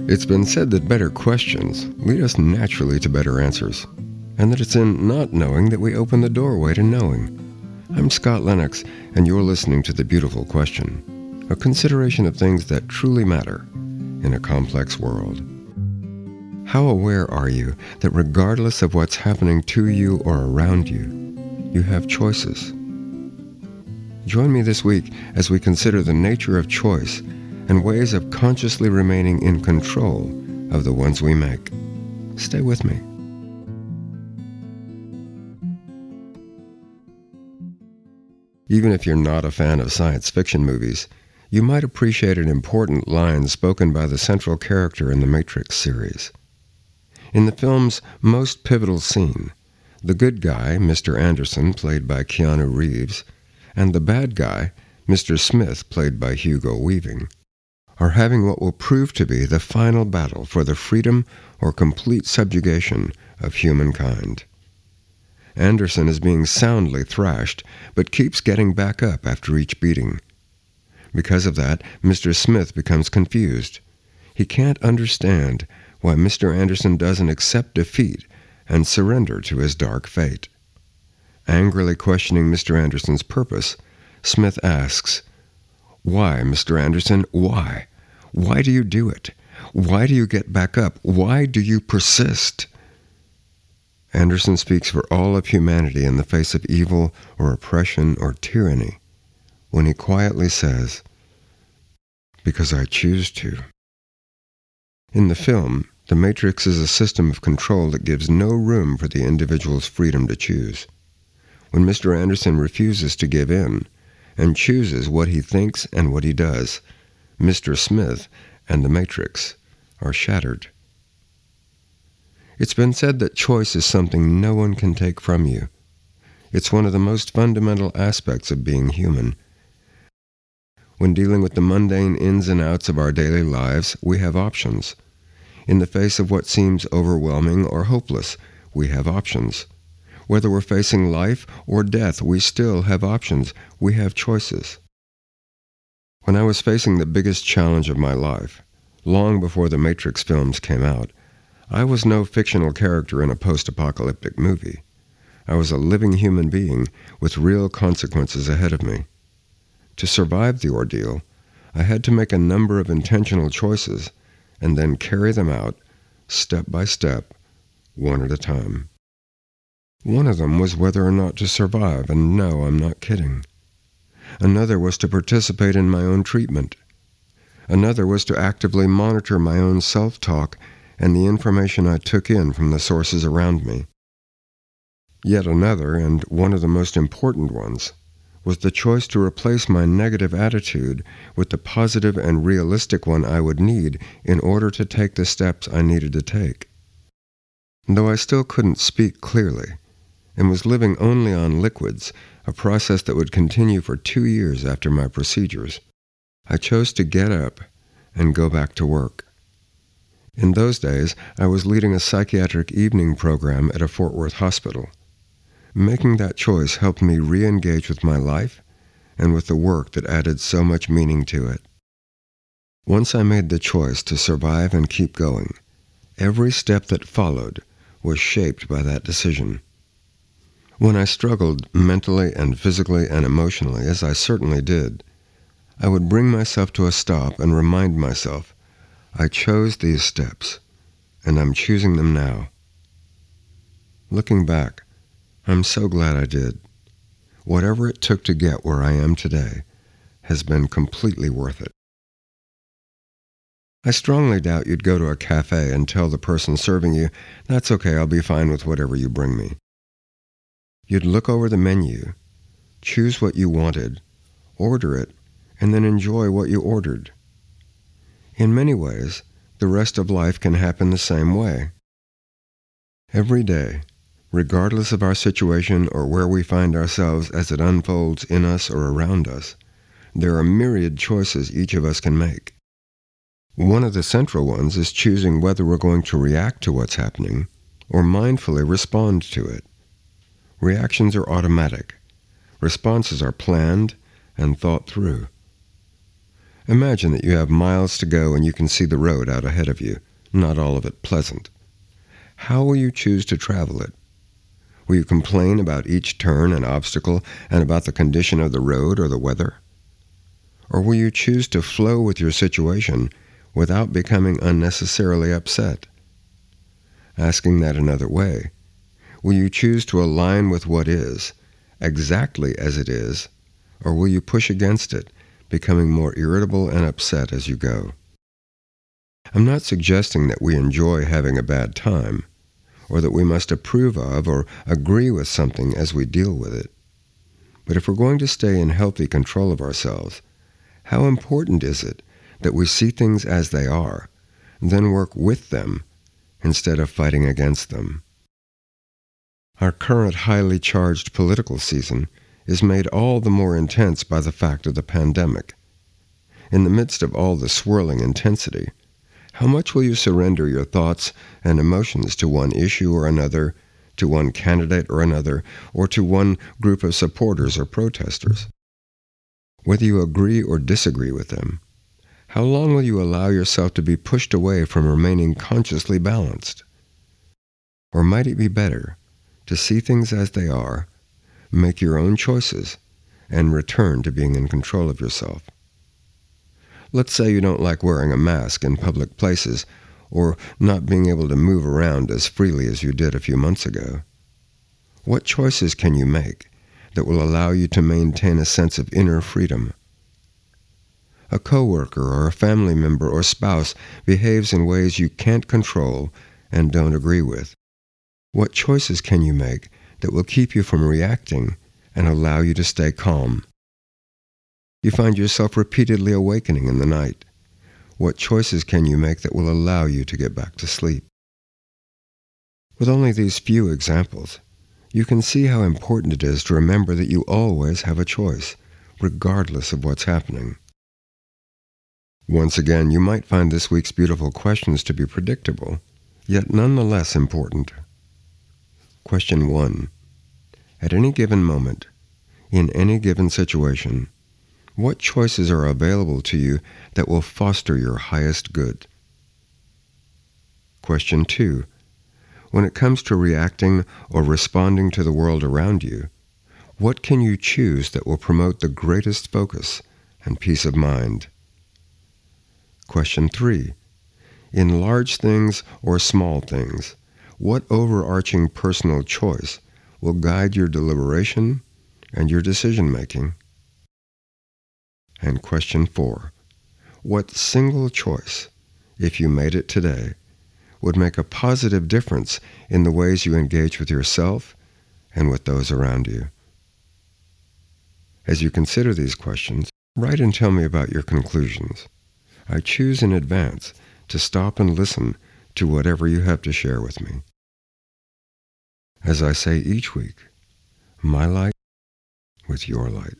It's been said that better questions lead us naturally to better answers, and that it's in not knowing that we open the doorway to knowing. I'm Scott Lennox, and you're listening to The Beautiful Question, a consideration of things that truly matter in a complex world. How aware are you that regardless of what's happening to you or around you, you have choices? Join me this week as we consider the nature of choice and ways of consciously remaining in control of the ones we make. Stay with me. Even if you're not a fan of science fiction movies, you might appreciate an important line spoken by the central character in the Matrix series. In the film's most pivotal scene, the good guy, Mr. Anderson, played by Keanu Reeves, and the bad guy, Mr. Smith, played by Hugo Weaving, are having what will prove to be the final battle for the freedom or complete subjugation of humankind. Anderson is being soundly thrashed, but keeps getting back up after each beating. Because of that, Mr. Smith becomes confused. He can't understand why Mr. Anderson doesn't accept defeat and surrender to his dark fate. Angrily questioning Mr. Anderson's purpose, Smith asks, "Why, Mr. Anderson, why? Why do you do it? Why do you get back up? Why do you persist?" Anderson speaks for all of humanity in the face of evil or oppression or tyranny when he quietly says, "Because I choose to." In the film, the Matrix is a system of control that gives no room for the individual's freedom to choose. When Mr. Anderson refuses to give in and chooses what he thinks and what he does, Mr. Smith and the Matrix are shattered. It's been said that choice is something no one can take from you. It's one of the most fundamental aspects of being human. When dealing with the mundane ins and outs of our daily lives, we have options. In the face of what seems overwhelming or hopeless, we have options. Whether we're facing life or death, we still have options. We have choices. When I was facing the biggest challenge of my life, long before the Matrix films came out, I was no fictional character in a post-apocalyptic movie. I was a living human being with real consequences ahead of me. To survive the ordeal, I had to make a number of intentional choices and then carry them out, step by step, one at a time. One of them was whether or not to survive, and no, I'm not kidding. Another was to participate in my own treatment. Another was to actively monitor my own self-talk and the information I took in from the sources around me. Yet another, and one of the most important ones, was the choice to replace my negative attitude with the positive and realistic one I would need in order to take the steps I needed to take. Though I still couldn't speak clearly, and was living only on liquids, a process that would continue for 2 years after my procedures, I chose to get up and go back to work. In those days, I was leading a psychiatric evening program at a Fort Worth hospital. Making that choice helped me re-engage with my life and with the work that added so much meaning to it. Once I made the choice to survive and keep going, every step that followed was shaped by that decision. When I struggled mentally and physically and emotionally, as I certainly did, I would bring myself to a stop and remind myself, I chose these steps, and I'm choosing them now. Looking back, I'm so glad I did. Whatever it took to get where I am today has been completely worth it. I strongly doubt you'd go to a cafe and tell the person serving you, "That's okay, I'll be fine with whatever you bring me." You'd look over the menu, choose what you wanted, order it, and then enjoy what you ordered. In many ways, the rest of life can happen the same way. Every day, regardless of our situation or where we find ourselves as it unfolds in us or around us, there are myriad choices each of us can make. One of the central ones is choosing whether we're going to react to what's happening or mindfully respond to it. Reactions are automatic. Responses are planned and thought through. Imagine that you have miles to go and you can see the road out ahead of you, not all of it pleasant. How will you choose to travel it? Will you complain about each turn and obstacle and about the condition of the road or the weather? Or will you choose to flow with your situation without becoming unnecessarily upset? Asking that another way, will you choose to align with what is, exactly as it is, or will you push against it, becoming more irritable and upset as you go? I'm not suggesting that we enjoy having a bad time, or that we must approve of or agree with something as we deal with it. But if we're going to stay in healthy control of ourselves, how important is it that we see things as they are, then work with them instead of fighting against them? Our current highly charged political season is made all the more intense by the fact of the pandemic. In the midst of all the swirling intensity, how much will you surrender your thoughts and emotions to one issue or another, to one candidate or another, or to one group of supporters or protesters? Whether you agree or disagree with them, how long will you allow yourself to be pushed away from remaining consciously balanced? Or might it be better to see things as they are, make your own choices, and return to being in control of yourself? Let's say you don't like wearing a mask in public places or not being able to move around as freely as you did a few months ago. What choices can you make that will allow you to maintain a sense of inner freedom? A coworker or a family member or spouse behaves in ways you can't control and don't agree with. What choices can you make that will keep you from reacting and allow you to stay calm? You find yourself repeatedly awakening in the night. What choices can you make that will allow you to get back to sleep? With only these few examples, you can see how important it is to remember that you always have a choice, regardless of what's happening. Once again, you might find this week's beautiful questions to be predictable, yet nonetheless important. Question 1. At any given moment, in any given situation, what choices are available to you that will foster your highest good? Question 2. When it comes to reacting or responding to the world around you, what can you choose that will promote the greatest focus and peace of mind? Question 3. In large things or small things, what overarching personal choice will guide your deliberation and your decision-making? And question 4. What single choice, if you made it today, would make a positive difference in the ways you engage with yourself and with those around you? As you consider these questions, write and tell me about your conclusions. I choose in advance to stop and listen to whatever you have to share with me. As I say each week, my light with your light.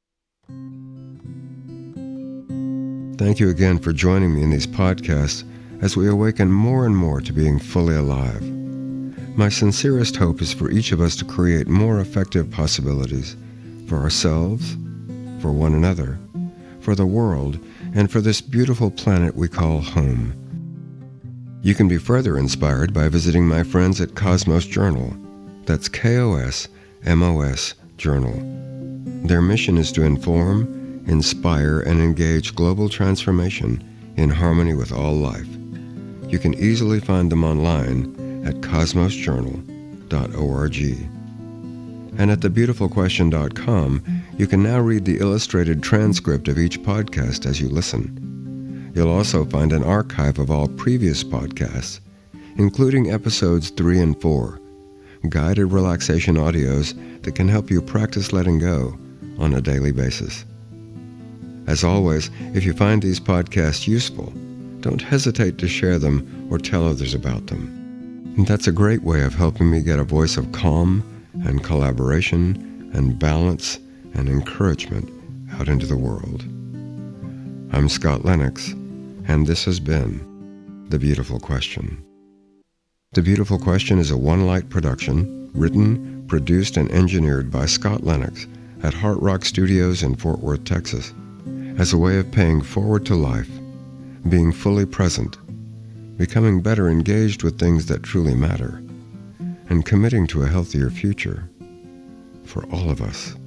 Thank you again for joining me in these podcasts as we awaken more and more to being fully alive. My sincerest hope is for each of us to create more effective possibilities for ourselves, for one another, for the world, and for this beautiful planet we call home. You can be further inspired by visiting my friends at Cosmos Journal. That's KOSMOS Journal. Their mission is to inform, inspire, and engage global transformation in harmony with all life. You can easily find them online at cosmosjournal.org. And at thebeautifulquestion.com, you can now read the illustrated transcript of each podcast as you listen. You'll also find an archive of all previous podcasts, including episodes 3 and 4, guided relaxation audios that can help you practice letting go on a daily basis. As always, if you find these podcasts useful, don't hesitate to share them or tell others about them. And that's a great way of helping me get a voice of calm and collaboration and balance and encouragement out into the world. I'm Scott Lennox, and this has been The Beautiful Question. The Beautiful Question is a One Light production, written, produced, and engineered by Scott Lennox at Heart Rock Studios in Fort Worth, Texas, as a way of paying forward to life, being fully present, becoming better engaged with things that truly matter, and committing to a healthier future for all of us.